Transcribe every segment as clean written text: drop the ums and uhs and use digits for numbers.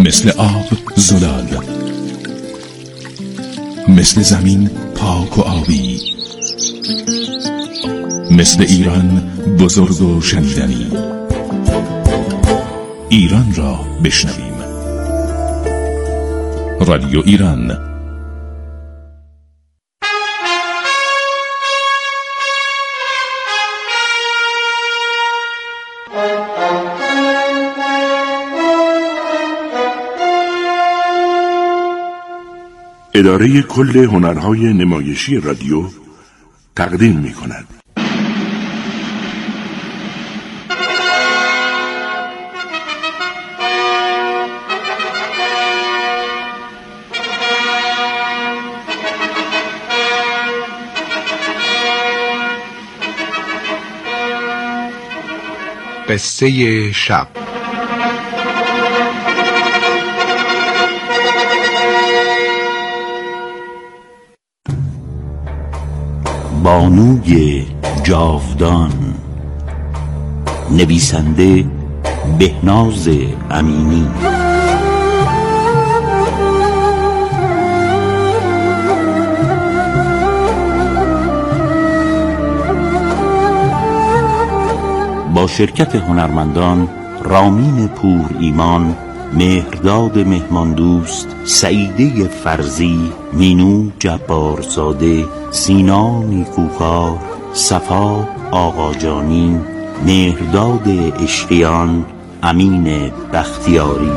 مثل آب زلال، مثل زمین پاک و آبی، مثل ایران بزرگ و شنیدنی. ایران را بشنویم. رادیو ایران. اداره کل هنرهای نمایشی رادیو تقدیم می کند. قصه شب. بانوی جاودان، نویسنده بهناز امینی. با شرکت هنرمندان رامین پور ایمان، مهرداد مهماندوست، سعیده فرزی، مینو جبارزاده، سینا نیکوکار، صفا آقاجانی، مهرداد اشقیان، امین بختیاری.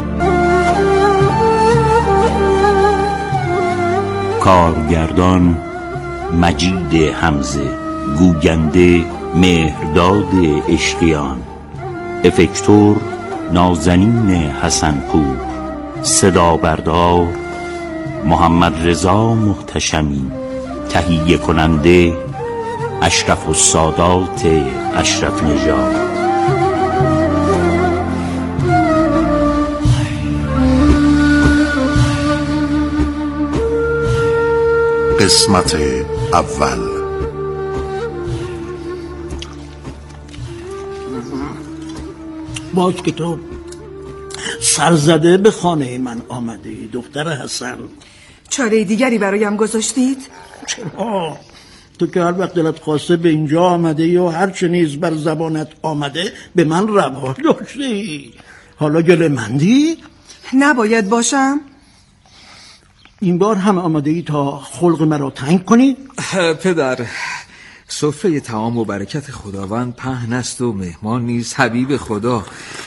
کارگردان مجید حمزه، گوینده مهرداد اشقیان، افکتور نازنین حسنپور، صدا بردار محمد رضا محتشمی، تهیه کننده اشرف السادات اشرف نژاد. قسمت اول. باز که تو سرزده به خانه من آمدی دختر حسن. چاره دیگری برایم گذاشتید؟ چرا؟ تو که هر وقت دلت خواسته به اینجا آمده و هر چه نیز بر زبانت آمده به من روا داشتی. حالا گله مندی؟ نباید باشم؟ این بار هم آمده ای تا خلق مرا تنگ کنی؟ پدر، سفره طعام و برکت خداوند پهن است و مهمان نیز حبیب خدا.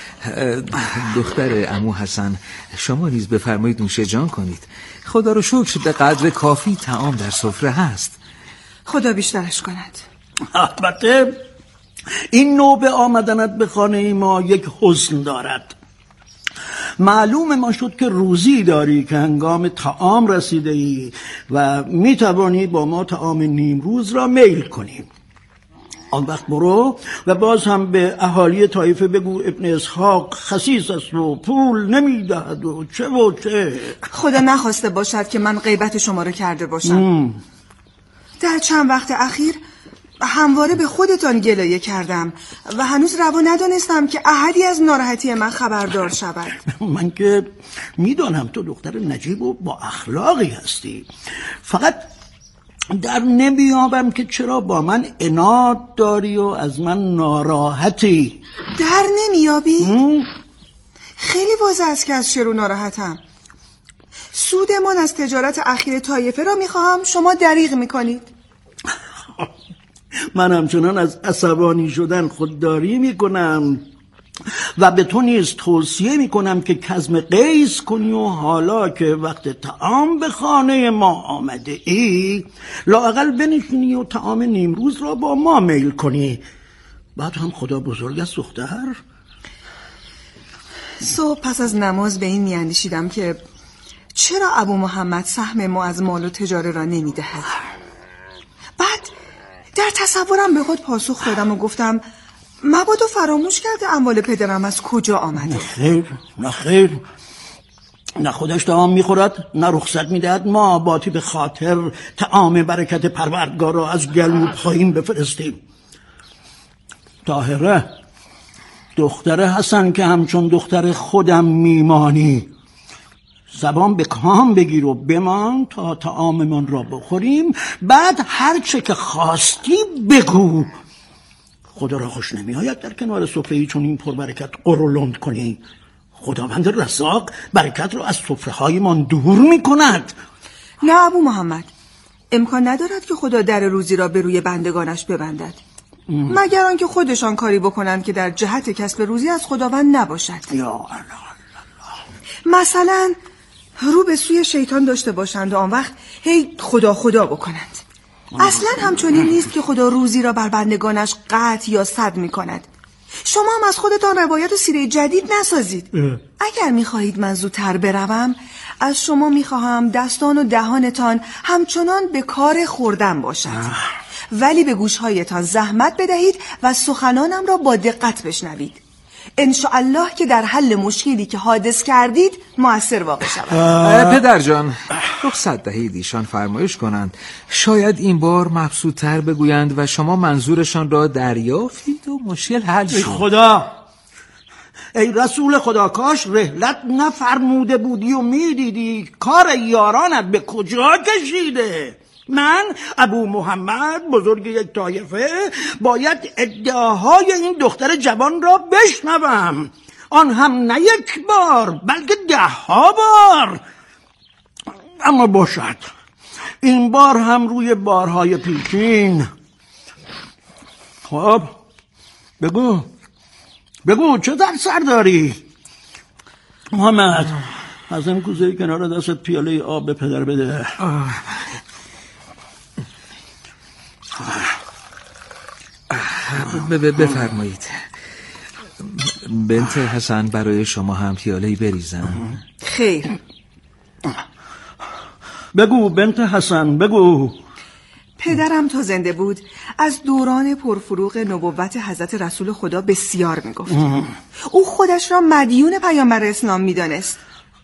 دختر عمو حسن، شما نیز بفرمایید نوش جان کنید. خدا رو شکر به قدر کافی طعام در سفره هست. خدا بیشترش کند. البته این نوبه آمدنت به خانه ما یک حسن دارد. معلوم ما شد که روزی داری که هنگام طعام رسیده ای و میتوانی با ما طعام نیمروز را میل کنی. آن وقت برو و باز هم به اهالی طایفه بگو ابن اسحاق خسیس است و پول نمیدهد و چه و چه. خدا نخواسته باشد که من غیبت شما رو کرده باشم. در چند وقت اخیر همواره به خودتان گلایه کردم و هنوز روا ندانستم که احدی از ناراحتی من خبردار شود. من که میدانم تو دختر نجیب و با اخلاقی هستی، فقط در نمیابم که چرا با من عناد داری و از من ناراحتی. در نمیابی؟ خیلی واضح است که از چرا ناراحتم. سودمان از تجارت اخیر طایفه را میخواهم، شما دریغ میکنید. من همچنان از عصبانی شدن خودداری میکنم و به تو نیز توصیه میکنم که کظم قیس کنی و حالا که وقت طعام به خانه ما آمده ای لااقل بنشینی و طعام نیمروز را با ما میل کنی. بعد هم خدا بزرگ است دختر. صبح پس از نماز به این میاندیشیدم که چرا ابو محمد سهم ما از مال و تجاره را نمیدهد. بعد در تصورم به خود پاسخ دادم و گفتم مبادا فراموش کرده اموال پدرم از کجا آمده. نه خیر، نه خودش طعام میخورد نه رخصت میدهد ما باتی به خاطر طعام برکت پروردگار را از گلو پایین بفرستیم. طاهره دختر حسن که همچون دختر خودم میمانی، زبان به کام بگیر و بمان تا طعاممان را بخوریم، بعد هر چه که خواستی بگو. خدا را خوش نمی آید در کنار سفره‌ای چون این پربرکت قرولند کنی. خداوند رزاق برکت را از سفره‌های من دور می کند. نه ابو محمد، امکان ندارد که خدا در روزی را به روی بندگانش ببندد، مگر آنکه خودشان کاری بکنند که در جهت کسب روزی از خداوند نباشد. یا الله. مثلا رو به سوی شیطان داشته باشند و آن وقت هی خدا خدا بکنند. اصلا همچنین نیست که خدا روزی را بر بندگانش قطع یا سد می کند. شما هم از خودتان روایت سیره جدید نسازید. اگر می خواهید من زودتر بروم، از شما می خواهم دستان و دهانتان همچنان به کار خوردن باشد، ولی به گوشهایتان زحمت بدهید و سخنانم را با دقت بشنوید. انشاءالله که در حل مشکلی که حادث کردید مؤثر واقع شود. پدر جان، رخصت دهید ایشان فرمایش کنند، شاید این بار مبسوط‌تر بگویند و شما منظورشان را دریافتید و مشکل حل شد. ای خدا، ای رسول خدا، کاش رحلت نفرموده بودی و میدیدی کار یارانت به کجا کشیده. من ابو محمد بزرگ یک طایفه باید ادعاهای این دختر جوان را بشنوم، آن هم نه یک بار بلکه 10 بار. اما باشد، این بار هم روی بارهای پیشین. خب بگو چه در سر داری؟ محمد، از این کوزه کنار دستت پیاله آب به پدر بده. بفرمایید. بنت حسن برای شما هم پیاله‌ای بریزم؟ خیر. بگو بنت حسن، بگو. پدرم تا زنده بود از دوران پرفروغ نبوت حضرت رسول خدا بسیار میگفت. او خودش را مدیون پیامبر اسلام میدانست.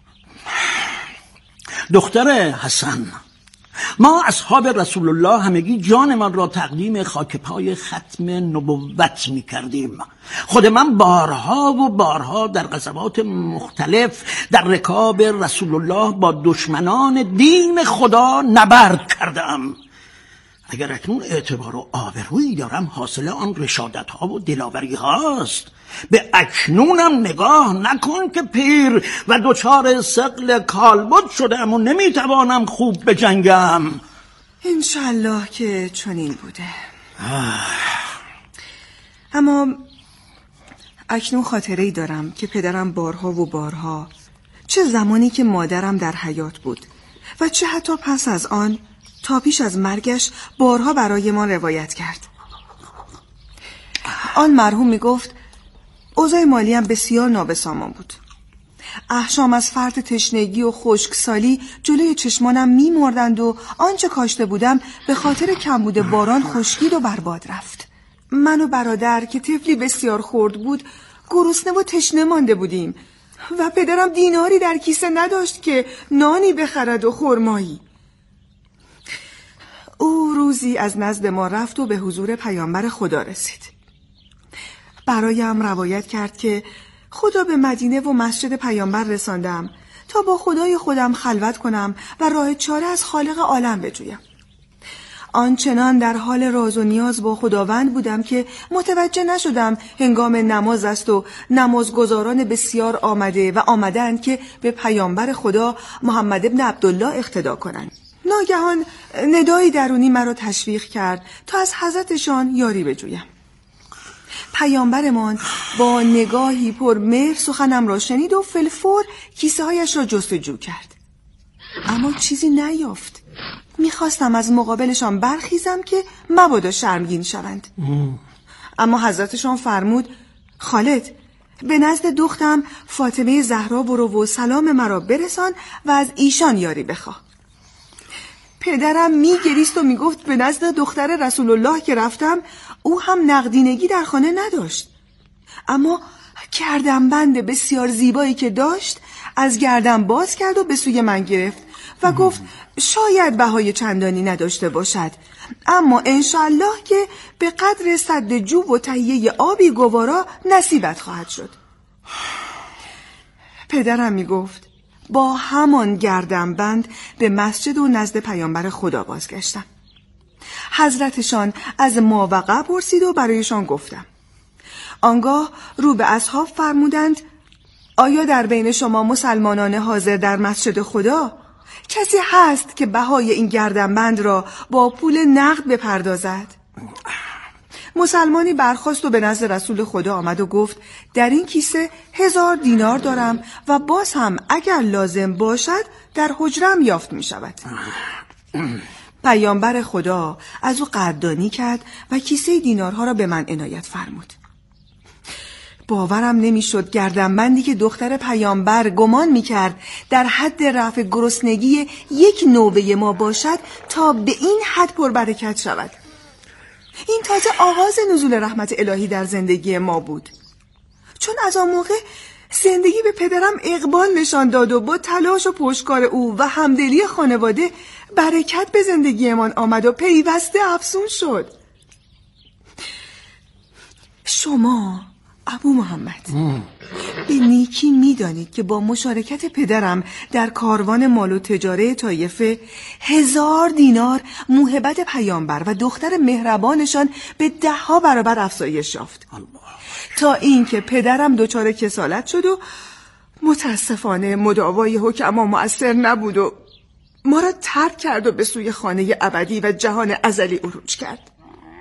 دختر حسن، ما اصحاب رسول الله همگی جانمان را تقدیم خاک پای ختم نبوت می کردیم. خود من بارها و بارها در غزوات مختلف در رکاب رسول الله با دشمنان دین خدا نبرد کردم. اگر اکنون اعتبار و آبرویی دارم، حاصل آن رشادت ها و دلاوری هاست. به اکنونم نگاه نکن که پیر و دچار ثقل کالبد شدم و نمیتوانم خوب بجنگم. انشالله که چنین بوده. اما اکنون خاطره‌ای دارم که پدرم بارها و بارها، چه زمانی که مادرم در حیات بود و چه حتی پس از آن تا پیش از مرگش، بارها برای ما روایت کرد. آن مرحوم می گفت اوضاع مالیم بسیار نابسامان بود. احشام از فرط تشنگی و خشکسالی جلوی چشمانم می مردند و آنچه کاشته بودم به خاطر کمبود باران خشکید و برباد رفت. من و برادر که طفلی بسیار خرد بود گرسنه و تشنه مانده بودیم و پدرم دیناری در کیسه نداشت که نانی بخرد و خرمایی. او روزی از نزد ما رفت و به حضور پیامبر خدا رسید. برایم روایت کرد که خدا به مدینه و مسجد پیامبر رساندم تا با خدای خودم خلوت کنم و راه چاره از خالق عالم بجویم. آنچنان در حال راز و نیاز با خداوند بودم که متوجه نشدم هنگام نماز است و نمازگزاران بسیار آمده و آمدند که به پیامبر خدا محمد ابن عبدالله اقتدا کنند. ناگهان ندایی درونی مرا تشویق کرد تا از حضرتشان یاری بجویم. پیامبرمان با نگاهی پر مهر سخنم را شنید و فلفور کیسه هایش را جستجو کرد، اما چیزی نیافت. میخواستم از مقابلشان برخیزم که مبادا شرمگین شوند، اما حضرتشان فرمود خالد، به نزد دختم فاطمه زهرا برو و سلام مرا برسان و از ایشان یاری بخواه. پدرم میگریست و میگفت به نزد دختر رسول الله که رفتم او هم نقدینگی در خانه نداشت، اما گردنبند بسیار زیبایی که داشت از گردن باز کرد و به سوی من گرفت و گفت شاید بهای چندانی نداشته باشد، اما انشالله که به قدر سد جوب و تهیه آبی گوارا نصیبت خواهد شد. پدرم میگفت با همان گردنبند به مسجد و نزد پیامبر خدا بازگشتم. حضرتشان از ماوقع پرسید و برایشان گفتم. آنگاه رو به اصحاب فرمودند: آیا در بین شما مسلمانان حاضر در مسجد خدا کسی هست که بهای این گردنبند را با پول نقد بپردازد؟ مسلمانی برخاست و به نزد رسول خدا آمد و گفت: در این کیسه 1000 دینار دارم و باز هم اگر لازم باشد در حجرم یافت می شود. پیامبر خدا از او قدردانی کرد و کیسه دینارها را به من عنایت فرمود. باورم نمیشد گردنبندی که دختر پیامبر گمان میکرد در حد رفع گرسنگی یک نوبه ما باشد تا به این حد پربرکت شود. این تازه آغاز نزول رحمت الهی در زندگی ما بود، چون از آن موقع زندگی به پدرم اقبال نشان داد و با تلاش و پشتکار او و همدلی خانواده برکت به زندگیمان آمد و پیوسته افزون شد. شما ابو محمد به نیکی میدانید که با مشارکت پدرم در کاروان مال و تجاره طایفه 1000 دینار موهبت پیامبر و دختر مهربانشان به 10 برابر افزایش یافت، تا اینکه پدرم دچار کسالت شد و متاسفانه مداوای حکما مؤثر نبود و ما را ترک کرد و به سوی خانه ابدی و جهان ازلی عروج کرد.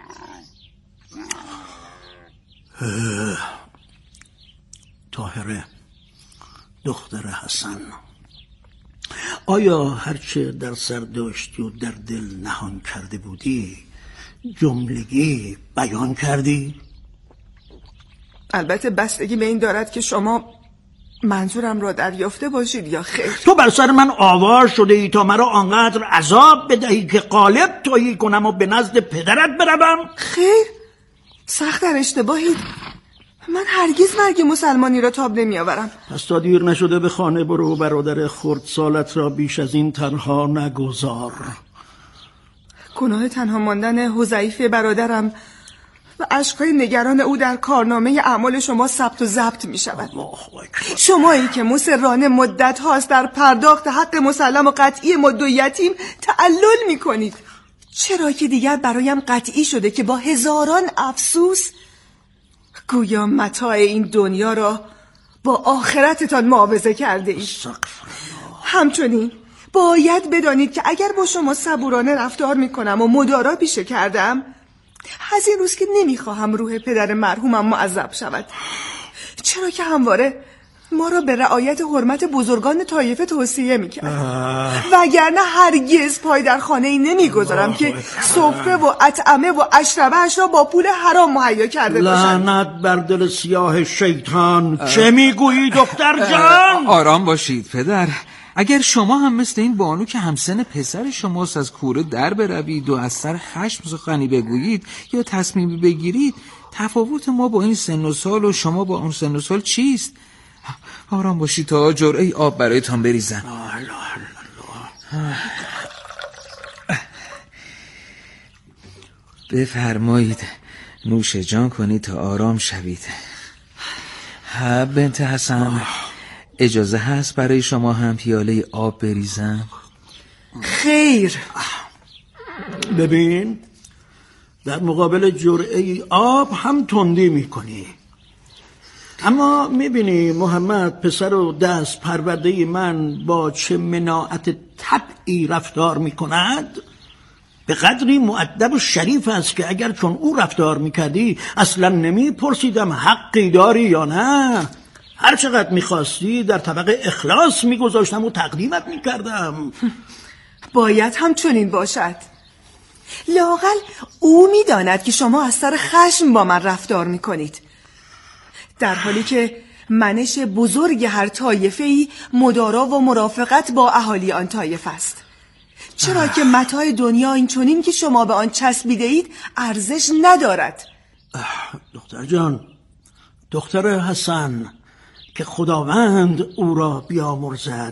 طاهره دختر حسن، آیا هرچه در سر داشتی و در دل نهان کرده بودی جملگی بیان کردی؟ البته بستگی به این دارد که شما منظورم را دریافته باشید یا خیر. تو بر سر من آوار شده ای تا مرا آنقدر عذاب بدهی که قالب تویی کنم و به نزد پدرت بروم؟ خیر، سخت در اشتباهید. من هرگز مرگ مسلمانی را تاب نمی آورم. پس تا دیر نشده به خانه برو و برادر خردسالت را بیش از این تنها نگذار. گناه تنها ماندن حذیفه برادرم و اشکای نگران او در کارنامه اعمال شما ثبت و ضبط می شود. شمایی که مصرانه مدت هاست در پرداخت حق مسلم و قطعی مد و یتیم تعلل می کنید. چرا که دیگر برایم قطعی شده که با هزاران افسوس گویا متاع این دنیا را با آخرتتان معاوضه کرده اید. همچنین باید بدانید که اگر با شما صبورانه رفتار می کنم و مدارا پیشه کردم، از این روز که نمیخواهم روح پدر مرحومم معذب شود، چرا که همواره ما را به رعایت حرمت بزرگان طایفه توصیه میکرد. وگرنه هرگز پای در خانه ای نمیگذارم که سفره و اطعمه و اشربه اش را با پول حرام مهیا کرده باشند. لعنت بر دل سیاه شیطان. چه میگویی دختر جان؟ آرام باشید پدر. اگر شما هم مثل این بانو که همسن پسر شماست از کوره در بروید و از سر خشم سخنی بگویید یا تصمیمی بگیرید، تفاوت ما با این سن و سال و شما با اون سن و سال چیست؟ آرام باشید تا جرعه آب برایتان بریزم. بفرمایید نوش جان کنید تا آرام شوید. بنت حسن، اجازه هست برای شما هم پیاله آب بریزم؟ خیر. ببین، در مقابل جرعه آب هم تندی میکنی. اما میبینی محمد پسر و دست پرورده من با چه مناعت طبعی رفتار میکند؟ به قدری مؤدب و شریف است که اگر چون او رفتار میکردی اصلا نمیپرسیدم حقی داری یا نه. هر چقدر میخواستی در طبق اخلاص میگذاشتم و تقدیمت میکردم. باید هم چنین باشد. لااقل او میداند که شما از سر خشم با من رفتار میکنید، در حالی که منش بزرگ هر طایفه‌ای مدارا و مرافقت با اهالی آن طایفه است. چرا که متاع دنیا این چنین که شما به آن چسبیده اید ارزش ندارد. دختر جان، دختر حسن، که خداوند او را بیامرزد.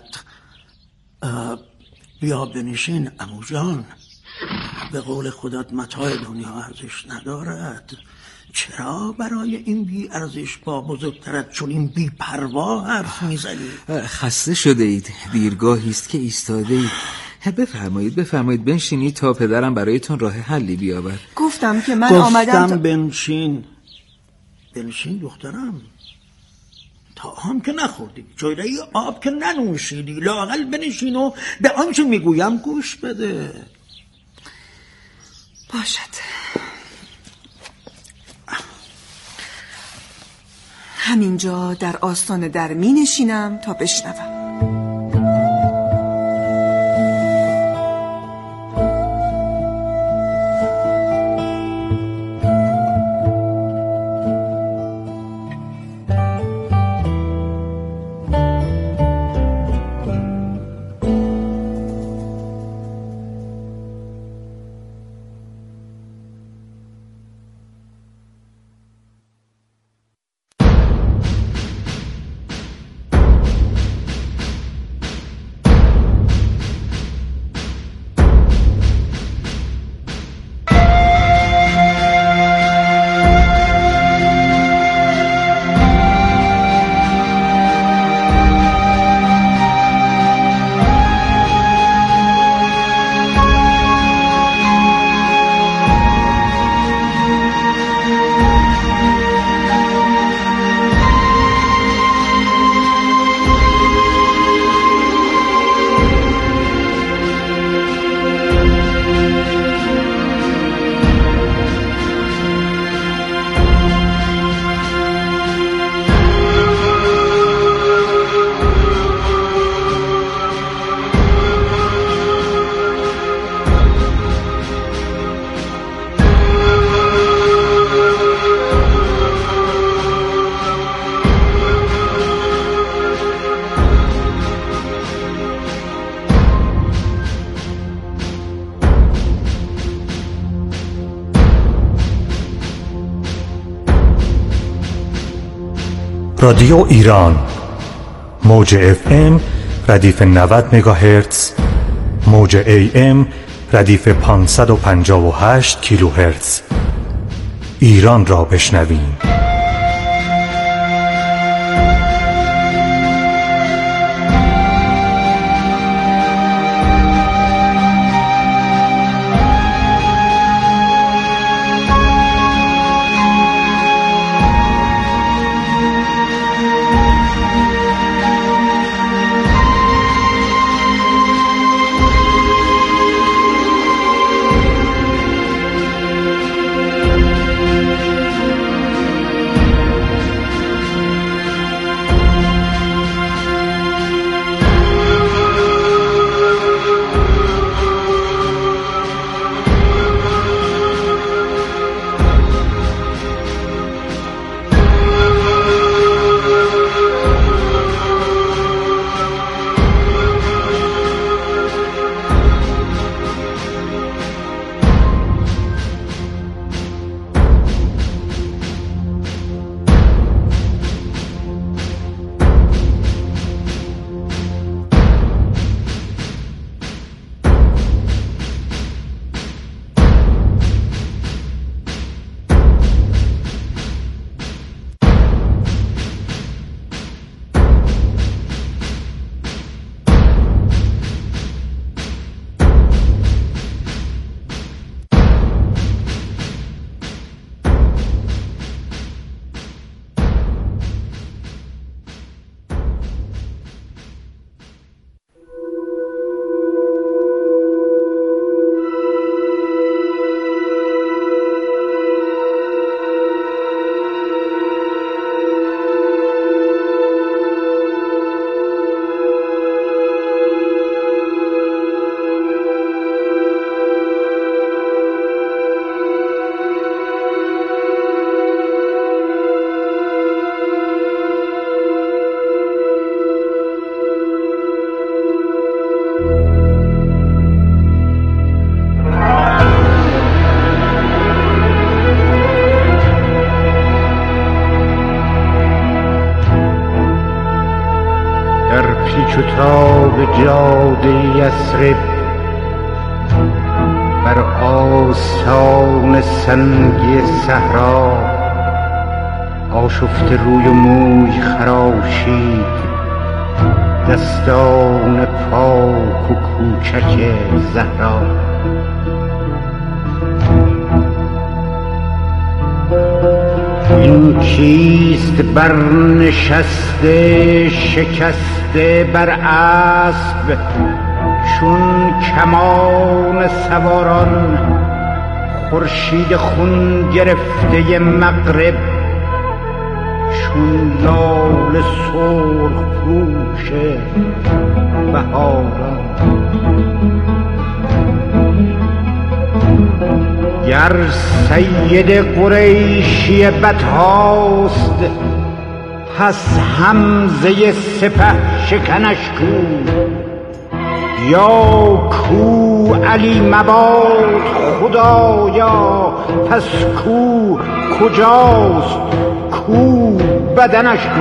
بیا بنشین عمو جان. به قول خودت متاع دنیا ارزش ندارد. چرا برای این بی ارزش با بزرگترت چون این بی پروا حرف میزنی؟ خسته شده اید، دیرگاهی است که ایستاده اید. بفرمایید بنشینید تا پدرم برایتون راه حلی بیاورد. گفتم که من آمدم بنشین دخترم. طعام که نخوردی، جویره آب که ننوشیدی، لااقل بنشین و به آنچه میگویم گوش بده. باشد، همینجا در آستان در می نشینم تا بشنوم. رادیو ایران، موج FM ردیف 90 مگاهرتز، موج AM ردیف 558 کیلوهرتز. ایران را بشنویم. پیچ و تاب جاده یثرب بر آستان سنگی صحرا آشفته روی و موی خراشید، دستان پاک و کوچک زهرا. این کیست برنشسته شکسته بر اسب، چون کمان سواران خورشید خون گرفته مغرب، چون لال سرخ پوش بهاران. گر سید قریشی بدهاست، پس حمزه سپه شکنش کو، یا کو علی مباد خدایا، پس کو کجاست، کو بدنش کو.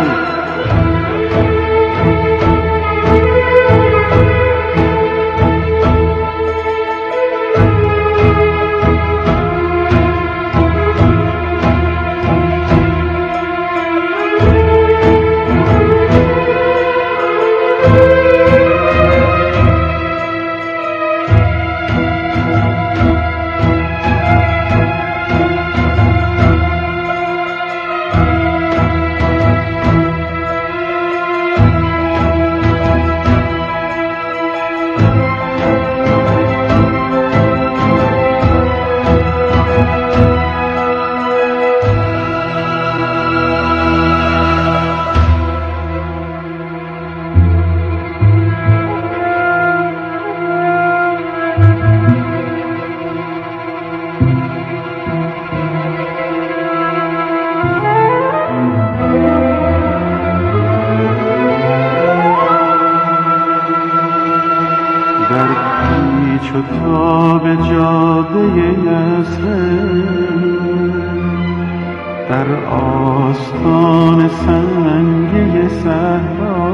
در آستان سنگی صحرا،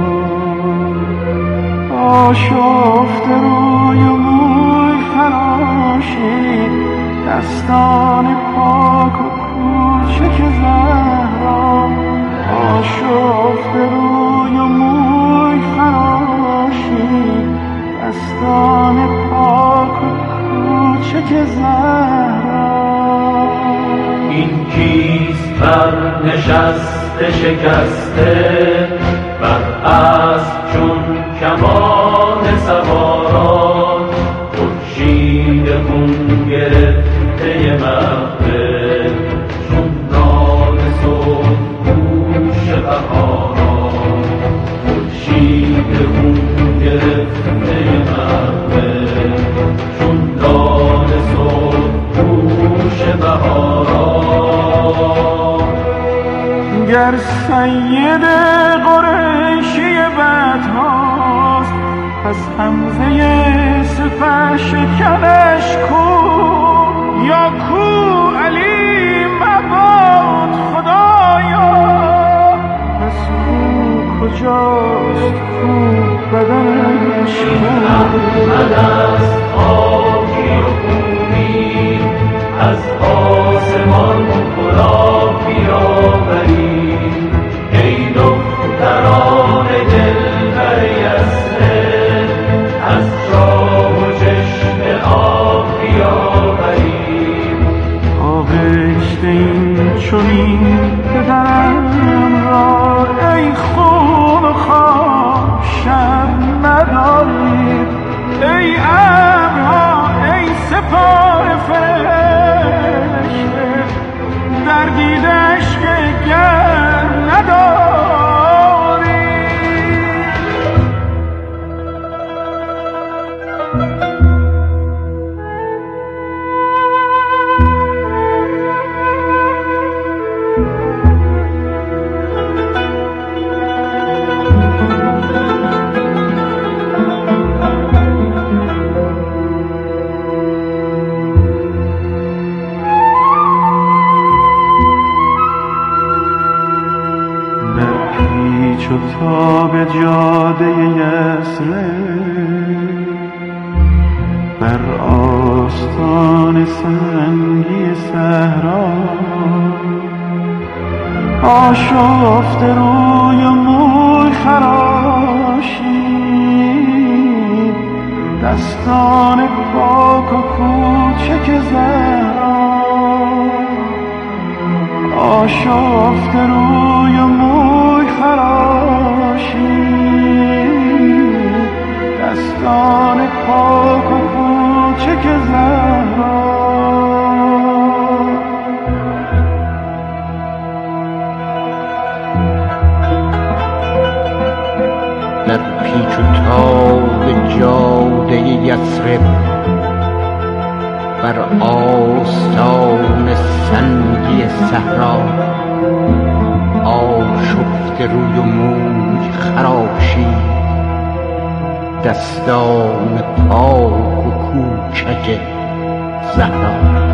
آشفته روی و موی خراشید، دستان پاک و کوچک زهرا. آشفته روی و موی خراشید، دستان پاک و کوچک زهرا. این کیست بر نشسته شکسته بر اسب، چون کمان سواران خورشید خون گرفته مغرب، چون نان صبح پوش بهاران خورشید خون گرفته مغرب، چون نان صبح پوش بهاران. گر سید قریشی بدهاست، پس حمزه سپه شکنش کو، یا کو علی مباد خدایا، پس کو کجاست، کو بدنش کو. احمد است خاکی و خونی، از آسمان کلاه بیاورید، ای دختران دلبر یثرب، از چاه و چشمه آب بیاورید. آغشته این چنین پدرم را، ای خون و خاک شرم ندارید، ای ابرها ای سپاه فرشته، در دیدش که گر نداری. چو تا به جاده یثرب، بر آستان سنگی صحرا، آشفته روی و موی خراشید، دستان پاک و کوچک زهرا. آشفته روی و موی خراشید، دستان پاک و کوچک زهرا. در پیچ و تاب جاده یثرب، بر آستان سنگی صحرا. آشفته روی و موی خراشید، دستان پاک و کوچک زهرا.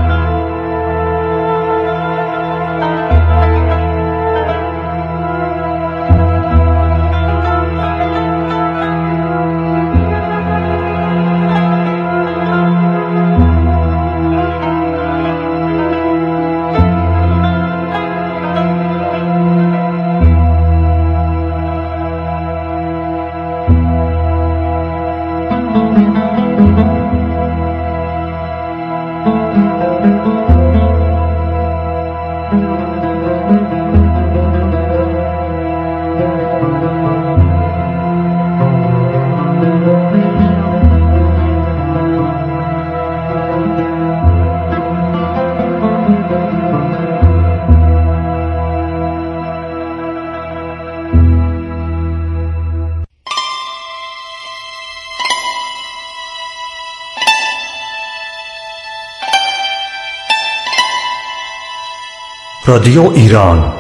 رادیو ایران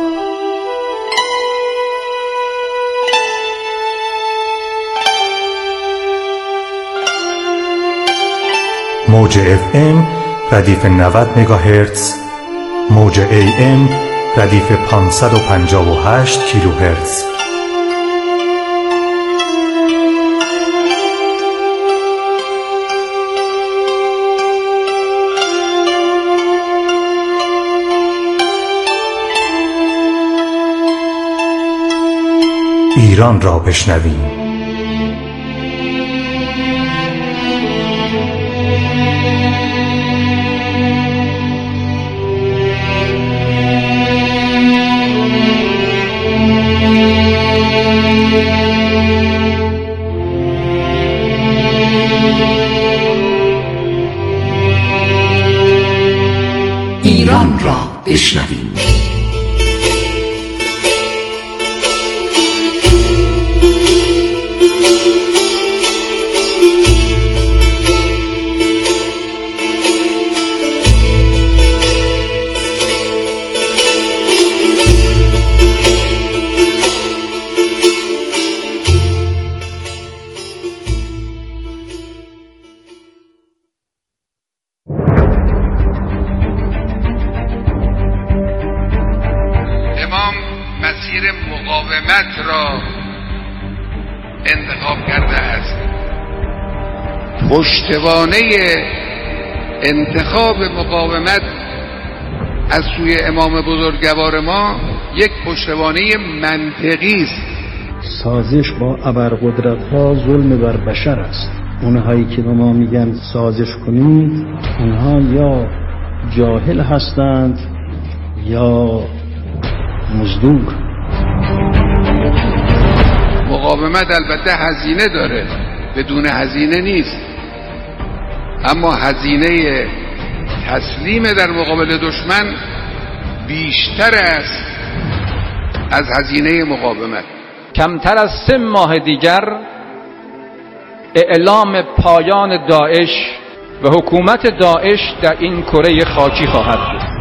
موج FM ردیف 90 مگاهرتز، موج AM ردیف 558 کیلوهرتز. ایران را بشنویم. ایران را بشنویم. مقاومت را انتخاب کرده است. پشتوانه انتخاب مقاومت از سوی امام بزرگوار ما یک پشتوانه منطقی است. سازش با ابرقدرت‌ها ظلم بر بشر است. اونهایی که به ما میگن سازش کنید، اونها یا جاهل هستند یا مزدور. مقاومت البته هزینه داره، بدون هزینه نیست، اما هزینه تسلیم در مقابل دشمن بیشتر است از هزینه مقاومت. کمتر از 3 ماه دیگر اعلام پایان داعش و حکومت داعش در این کره خاکی خواهد بود.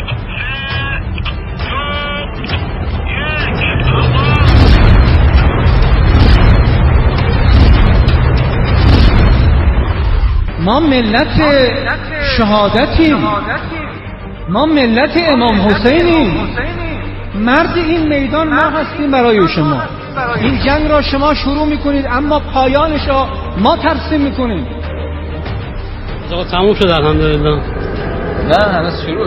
ما ملت شهادتیم، ما ملت امام حسینیم. مرد این میدان ما هستیم برای شما. این جنگ را شما شروع میکنید اما پایانش را ما ترسیم میکنیم. تموم شد الحمدلله. نه هنوز شروع